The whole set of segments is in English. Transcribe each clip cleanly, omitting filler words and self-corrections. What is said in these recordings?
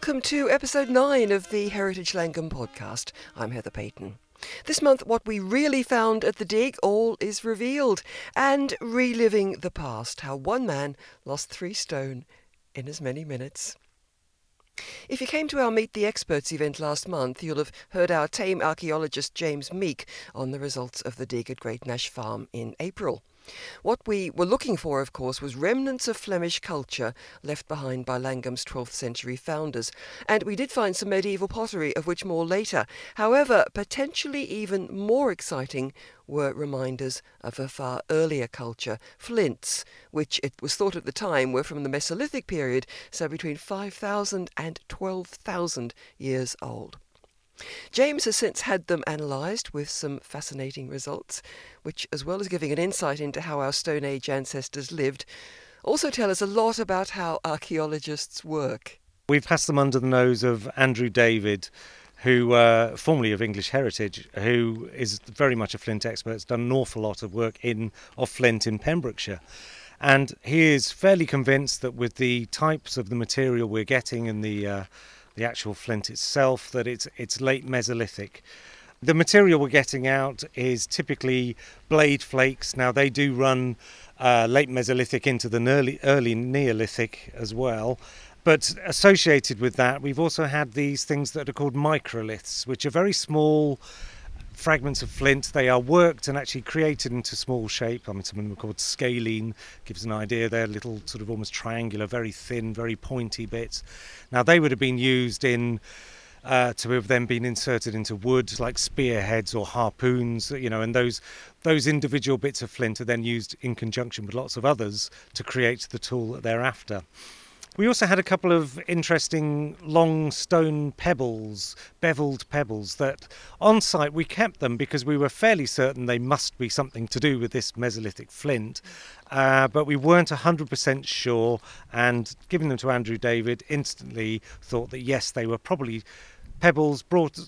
Welcome to episode 9 of the Heritage Llangwm podcast. I'm Heather Payton. This month, what we really found at the dig, all is revealed. And reliving the past, how one man lost 3 stone in as many minutes. If you came to our Meet the Experts event last month, you'll have heard our tame archaeologist James Meek on the results of the dig at Great Nash Farm in April. What we were looking for, of course, was remnants of Flemish culture left behind by Llangwm's 12th century founders. And we did find some medieval pottery, of which more later. However, potentially even more exciting were reminders of a far earlier culture, flints, which it was thought at the time were from the Mesolithic period, so between 5,000 and 12,000 years old. James has since had them analysed with some fascinating results, which, as well as giving an insight into how our Stone Age ancestors lived, also tell us a lot about how archaeologists work. We've passed them under the nose of Andrew David, who, formerly of English Heritage, who is very much a flint expert, has done an awful lot of work of flint in Pembrokeshire. And he is fairly convinced that with the types of the material we're getting and the actual flint itself, that it's late Mesolithic. The material we're getting out is typically blade flakes. Now they do run late Mesolithic into the early Neolithic as well. But associated with that, we've also had these things that are called microliths, which are very small fragments of flint. They are worked and actually created into small shape. I mean, some of them are called scalene, gives an idea. They're little sort of almost triangular, very thin, very pointy bits. Now, they would have been used to have then been inserted into wood, like spearheads or harpoons, and those individual bits of flint are then used in conjunction with lots of others to create the tool that they're after. We also had a couple of interesting long stone pebbles, beveled pebbles, that on site we kept them because we were fairly certain they must be something to do with this Mesolithic flint, but we weren't 100% sure, and giving them to Andrew David instantly thought that yes, they were probably pebbles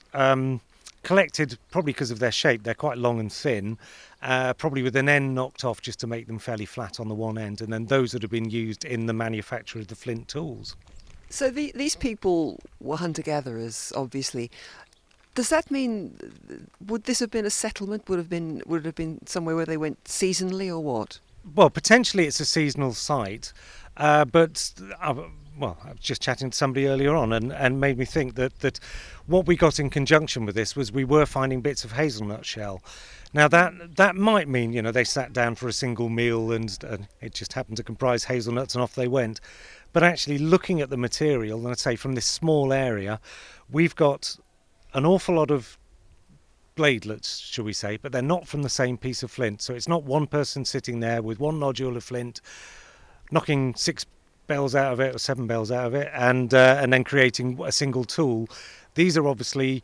collected probably because of their shape. They're quite long and thin, probably with an end knocked off just to make them fairly flat on the one end, and then those would have been used in the manufacture of the flint tools. So these people were hunter-gatherers, obviously. Does that mean, would this have been a settlement? Would it have been somewhere where they went seasonally or what? Well, potentially it's a seasonal site, but I was just chatting to somebody earlier on and made me think that what we got in conjunction with this was we were finding bits of hazelnut shell. Now that might mean, they sat down for a single meal and it just happened to comprise hazelnuts and off they went. But actually looking at the material, and I'd say from this small area, we've got an awful lot of bladelets, shall we say, but they're not from the same piece of flint. So it's not one person sitting there with one nodule of flint, knocking 6 bells out of it or 7 bells out of it, and then creating a single tool. These are obviously,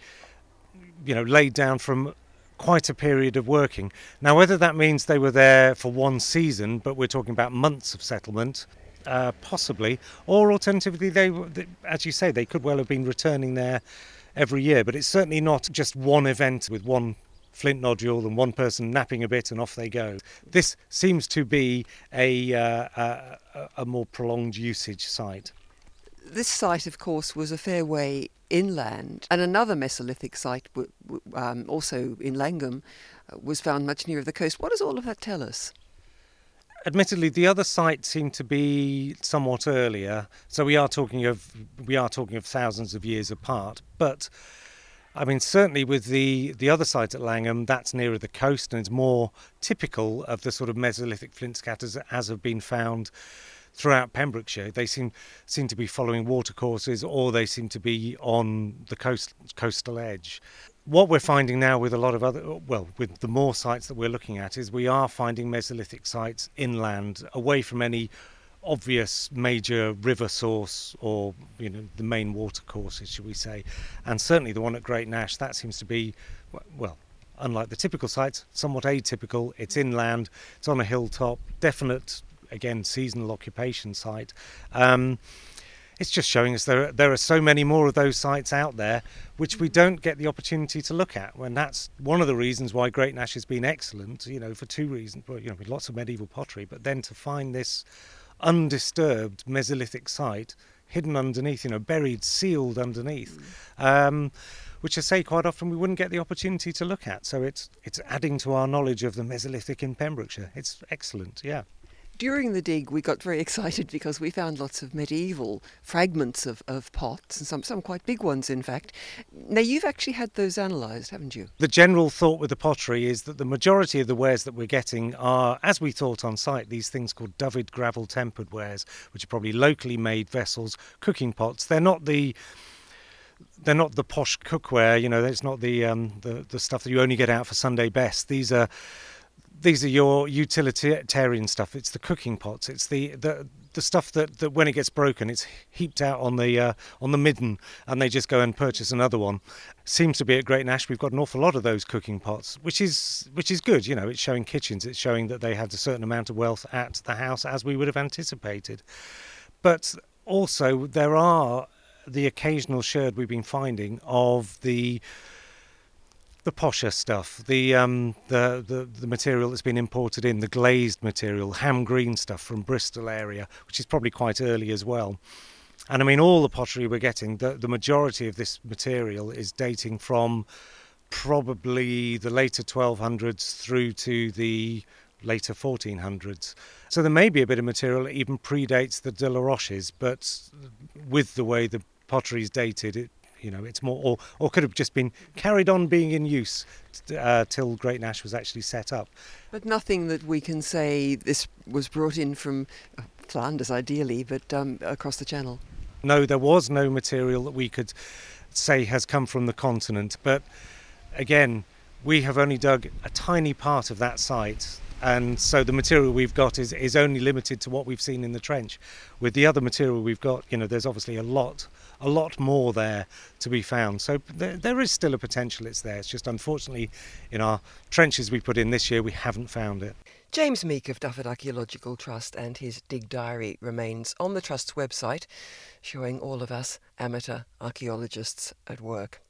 laid down from quite a period of working. Now, whether that means they were there for one season, but we're talking about months of settlement, possibly, or alternatively, as you say, they could well have been returning there every year. But it's certainly not just one event with one flint nodule and one person napping a bit and off they go. This seems to be a more prolonged usage site. This site, of course, was a fair way inland, and another Mesolithic site, also in Llangwm, was found much nearer the coast. What does all of that tell us? Admittedly, the other sites seem to be somewhat earlier, so we are talking of thousands of years apart. But I mean, certainly with the other site at Llangwm, that's nearer the coast and it's more typical of the sort of Mesolithic flint scatters as have been found throughout Pembrokeshire. They seem to be following watercourses, or they seem to be on the coastal edge. What we're finding now with a lot of with the more sites that we're looking at, is we are finding Mesolithic sites inland, away from any obvious major river source or the main watercourses, should we say. And certainly the one at Great Nash, that seems to be, well, unlike the typical sites, somewhat atypical. It's inland, it's on a hilltop, definite, again, seasonal occupation site. It's just showing us there are so many more of those sites out there which we don't get the opportunity to look at. And that's one of the reasons why Great Nash has been excellent, for 2 reasons. Well, with lots of medieval pottery, but then to find this undisturbed Mesolithic site hidden underneath, buried, sealed underneath, which I say quite often we wouldn't get the opportunity to look at. So it's adding to our knowledge of the Mesolithic in Pembrokeshire. It's excellent, yeah. During the dig, we got very excited because we found lots of medieval fragments of pots, and some quite big ones, in fact. Now, you've actually had those analysed, haven't you? The general thought with the pottery is that the majority of the wares that we're getting are, as we thought on site, these things called Dyfed gravel tempered wares, which are probably locally made vessels, cooking pots. They're not the posh cookware, it's not the stuff that you only get out for Sunday best. These are your utilitarian stuff. It's the cooking pots. It's the stuff that when it gets broken, it's heaped out on the midden, and they just go and purchase another one. Seems to be at Great Nash. We've got an awful lot of those cooking pots, which is good. It's showing kitchens. It's showing that they had a certain amount of wealth at the house, as we would have anticipated. But also there are the occasional sherd we've been finding of the posher stuff, the material that's been imported in, the glazed material, ham green stuff from Bristol area, which is probably quite early as well. And I mean, all the pottery we're getting, the majority of this material is dating from probably the later 1200s through to the later 1400s. So there may be a bit of material that even predates the De La Roches, but with the way the pottery is dated, it's more, or could have just been carried on being in use till Great Nash was actually set up. But nothing that we can say this was brought in from Flanders, ideally, but across the Channel. No, there was no material that we could say has come from the continent. But again, we have only dug a tiny part of that site. And so the material we've got is only limited to what we've seen in the trench. With the other material we've got, there's obviously a lot more there to be found. So there is still a potential it's there. It's just unfortunately in our trenches we put in this year we haven't found it. James Meek of Dyfed Archaeological Trust and his dig diary remains on the Trust's website, showing all of us amateur archaeologists at work.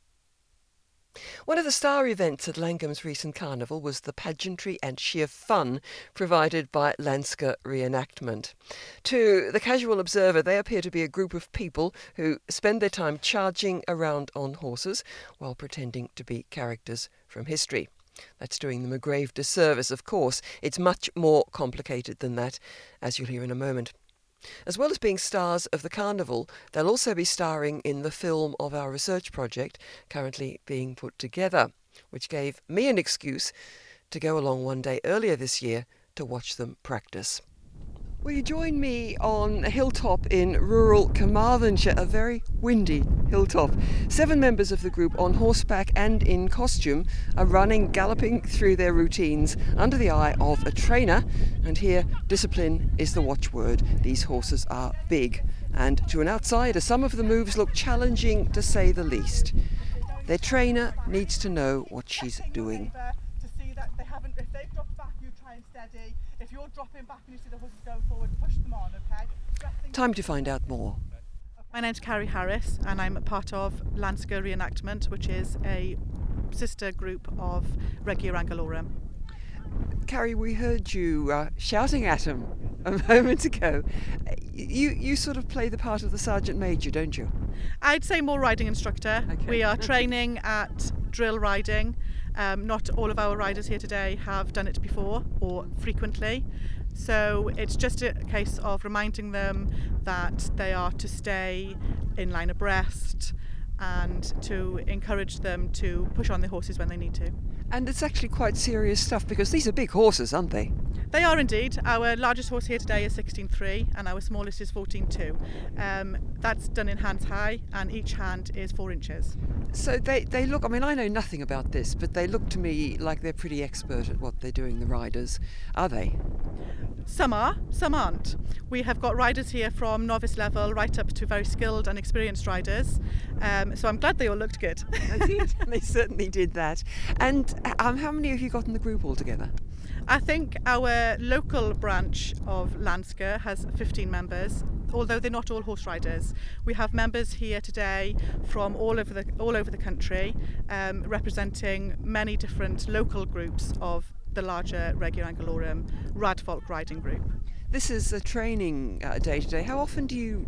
One of the star events at Langham's recent carnival was the pageantry and sheer fun provided by Lansker Reenactment. To the casual observer, they appear to be a group of people who spend their time charging around on horses while pretending to be characters from history. That's doing them a grave disservice, of course. It's much more complicated than that, as you'll hear in a moment. As well as being stars of the carnival, they'll also be starring in the film of our research project currently being put together, which gave me an excuse to go along one day earlier this year to watch them practice. Will you join me on a hilltop in rural Carmarthenshire, a very windy hilltop? 7 members of the group on horseback and in costume are running, galloping through their routines under the eye of a trainer. And here, discipline is the watchword. These horses are big, and to an outsider, some of the moves look challenging to say the least. Their trainer needs to know what she's doing. To see that if they've dropped back, you try and steady. If you're dropping back and you see the horses going forward, push them on, okay? Time to find out more. My name's Carrie Harris and I'm part of Lansker Reenactment, which is a sister group of Regia Anglorum. Carrie, we heard you shouting at him a moment ago. You sort of play the part of the Sergeant Major, don't you? I'd say more riding instructor. Okay. We are training at drill riding. Not all of our riders here today have done it before or frequently. So it's just a case of reminding them that they are to stay in line abreast and to encourage them to push on their horses when they need to. And it's actually quite serious stuff because these are big horses, aren't they? They are indeed. Our largest horse here today is 16.3 and our smallest is 14.2. That's done in hands high and each hand is 4 inches. So they look, I mean, I know nothing about this, but they look to me like they're pretty expert at what they're doing, the riders. Are they? Some are, some aren't. We have got riders here from novice level right up to very skilled and experienced riders. So I'm glad they all looked good. They did. They certainly did that. And how many have you got in the group altogether? I think our local branch of Lansker has 15 members, although they're not all horse riders. We have members here today from all over the country, representing many different local groups of the larger Regia Anglorum Radfolk riding group. This is a training day today. How often do you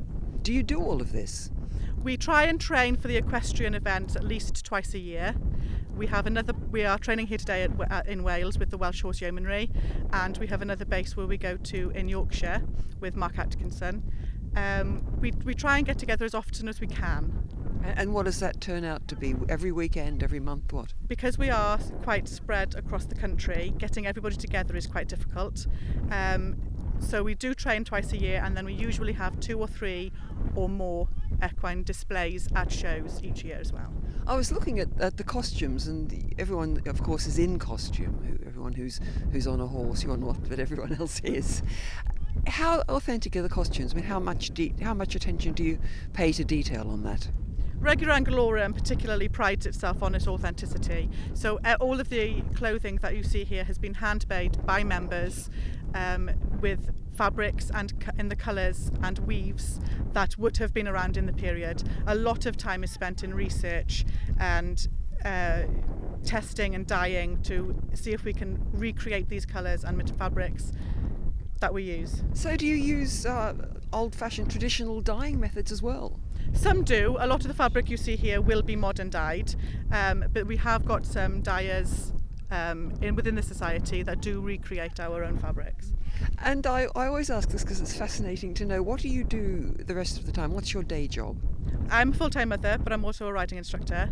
do you do all of this? We try and train for the equestrian events at least twice a year. We are training here today in Wales with the Welsh Horse Yeomanry, and we have another base where we go to in Yorkshire with Mark Atkinson. We try and get together as often as we can. And what does that turn out to be? Every weekend, every month, what? Because we are quite spread across the country, getting everybody together is quite difficult. So we do train twice a year, and then we usually have 2 or 3 or more equine displays at shows each year as well. I was looking at the costumes, and everyone, of course, is in costume. Everyone who's on a horse, you're not, but everyone else is. How authentic are the costumes? I mean, how much attention do you pay to detail on that? Regular Anglorum particularly prides itself on its authenticity. So all of the clothing that you see here has been hand-made by members with fabrics and in the colours and weaves that would have been around in the period. A lot of time is spent in research and testing and dyeing to see if we can recreate these colours and fabrics that we use. So do you use old-fashioned traditional dyeing methods as well? Some do. A lot of the fabric you see here will be modern dyed, but we have got some dyers within the society that do recreate our own fabrics. And I always ask this because it's fascinating to know, what do you do the rest of the time? What's your day job? I'm a full-time mother, but I'm also a riding instructor.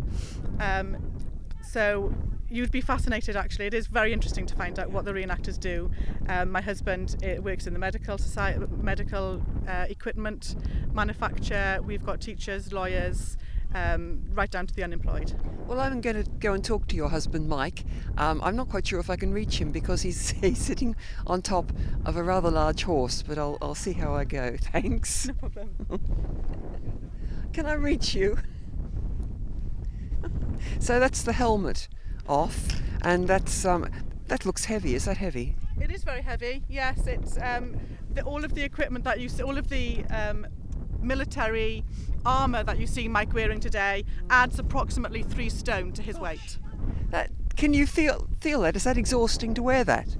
So you'd be fascinated, actually. It is very interesting to find out what the reenactors do. My husband works in the medical equipment manufacture. We've got teachers, lawyers, right down to the unemployed. Well, I'm going to go and talk to your husband, Mike. I'm not quite sure if I can reach him because he's sitting on top of a rather large horse, but I'll see how I go. Thanks. No problem. Can I reach you? So that's the helmet off, and that looks heavy. Is that heavy? It is very heavy. Yes, it's all of the equipment that you see, all of the military armour that you see Mike wearing today adds approximately 3 stone to his weight. Can you feel that? Is that exhausting to wear that?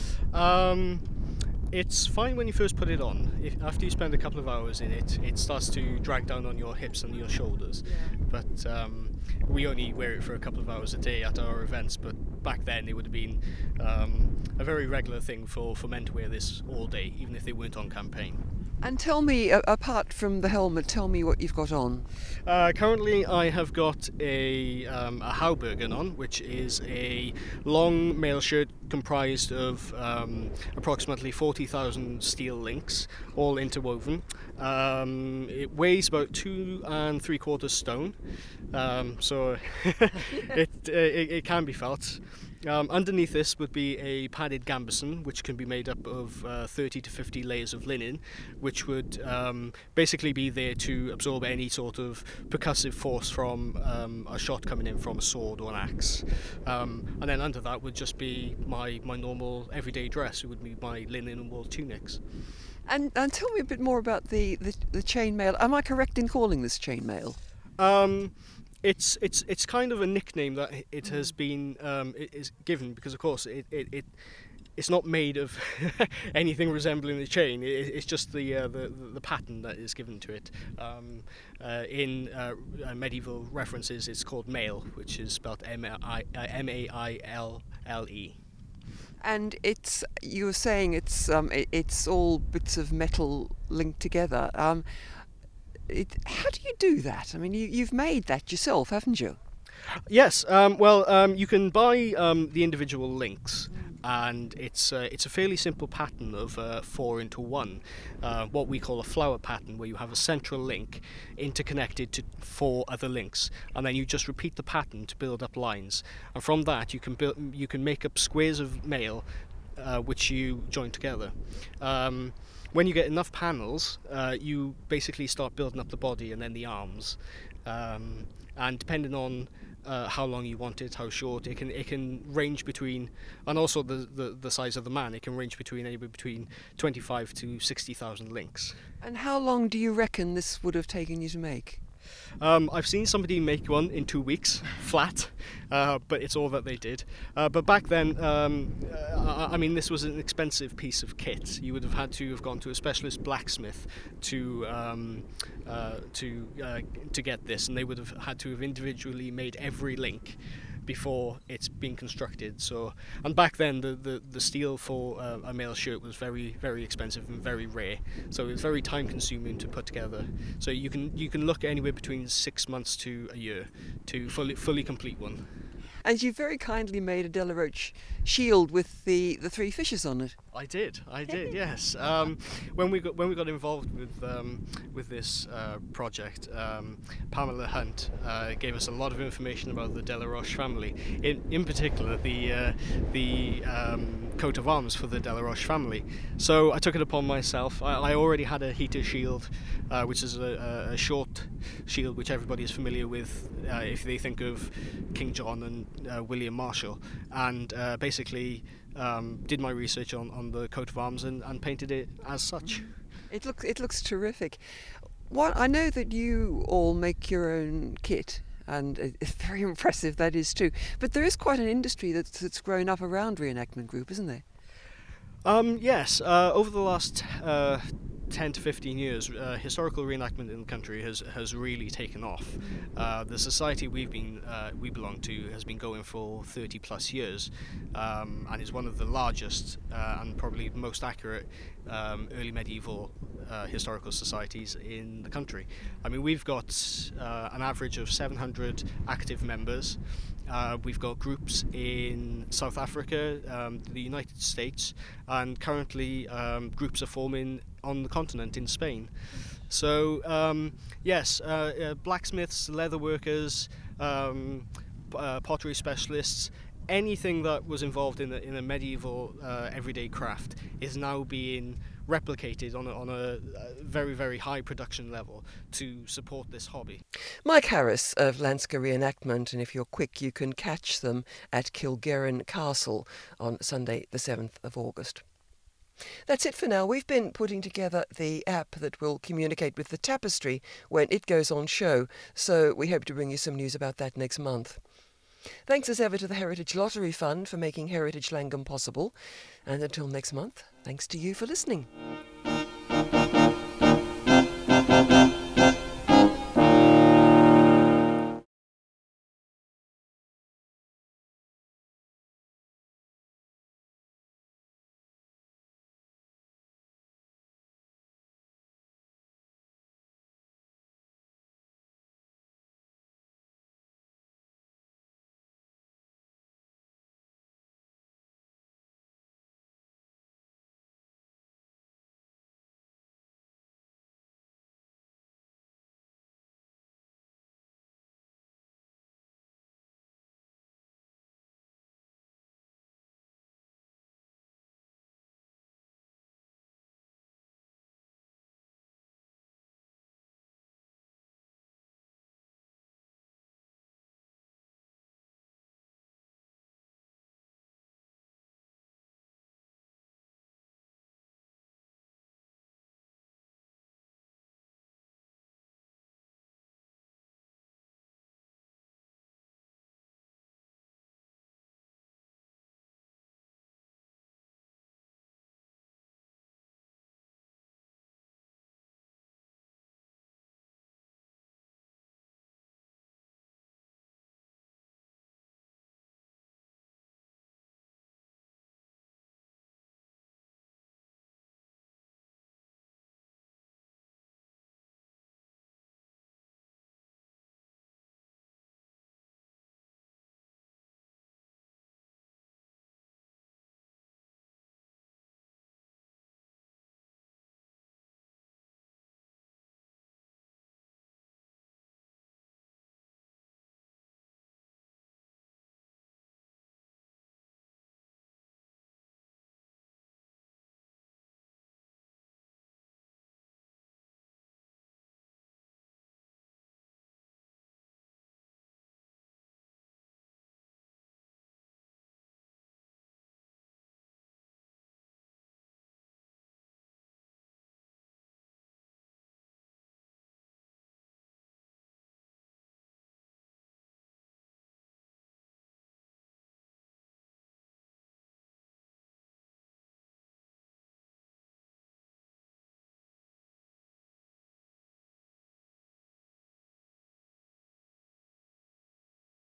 It's fine when you first put it on. After you spend a couple of hours in it, it starts to drag down on your hips and your shoulders. Yeah. But we only wear it for a couple of hours a day at our events, but back then it would have been a very regular thing for men to wear this all day, even if they weren't on campaign. And tell me, apart from the helmet, tell me what you've got on. Currently I have got a Haubergen on, which is a long mail shirt comprised of approximately 40,000 steel links, all interwoven. It weighs about 2 3/4 stone, so it can be felt. Underneath this would be a padded gambeson, which can be made up of 30 to 50 layers of linen, which would basically be there to absorb any sort of percussive force from a shot coming in from a sword or an axe. And then under that would just be my normal everyday dress. It would be my linen and wool tunics. And tell me a bit more about the chainmail. Am I correct in calling this chainmail? It's kind of a nickname that it has been it is given because, of course, it's not made of anything resembling the chain. It's just the pattern that is given to it. In medieval references, it's called mail, which is spelled Maille. And you were saying it's all bits of metal linked together. How do you do that? I mean, you've made that yourself, haven't you? Yes. Well, you can buy the individual links, and it's a fairly simple pattern of 4 into 1, what we call a flower pattern, where you have a central link interconnected to 4 other links, and then you just repeat the pattern to build up lines. And from that, you can make up squares of mail, which you join together. When you get enough panels, you basically start building up the body and then the arms. And depending on how long you want it, how short, it can range between, and also the size of the man, it can range anywhere between 25 to 60,000 links. And how long do you reckon this would have taken you to make? I've seen somebody make one in 2 weeks, flat, but it's all that they did. But back then, I mean, this was an expensive piece of kit. You would have had to have gone to a specialist blacksmith to get this, and they would have had to have individually made every link before it's been constructed. So, and back then the steel for a mail shirt was very, very expensive and very rare, so it was very time consuming to put together. So you can look anywhere between 6 months to a year to fully complete one. And you very kindly made a Delaroche shield with the three fishes on it. I did, yes. When we got involved with this project, Pamela Hunt gave us a lot of information about the Delaroche family. In particular, the coat of arms for the Delaroche family. So I took it upon myself. I already had a heater shield, which is a short shield which everybody is familiar with if they think of King John and William Marshall, and basically did my research on the coat of arms and painted it as such. It looks terrific. I know that you all make your own kit, and it's very impressive, that is too. But there is quite an industry that's grown up around Reenactment Group, isn't there? Yes. Over the last 10 to 15 years, historical reenactment in the country has really taken off. The society we belong to has been going for 30 plus years, and is one of the largest and probably most accurate early medieval historical societies in the country. I mean, we've got an average of 700 active members. We've got groups in South Africa, the United States, and currently groups are forming on the continent in Spain. So yes, blacksmiths, leather workers, pottery specialists, anything that was involved in a medieval everyday craft is now being replicated on a very, very high production level to support this hobby. Mike Harris of Leinster Reenactment, and if you're quick you can catch them at Kilgarran Castle on Sunday the 7th of August. That's it for now. We've been putting together the app that will communicate with the tapestry when it goes on show, so we hope to bring you some news about that next month. Thanks as ever to the Heritage Lottery Fund for making Heritage Llangwm possible. And until next month, thanks to you for listening.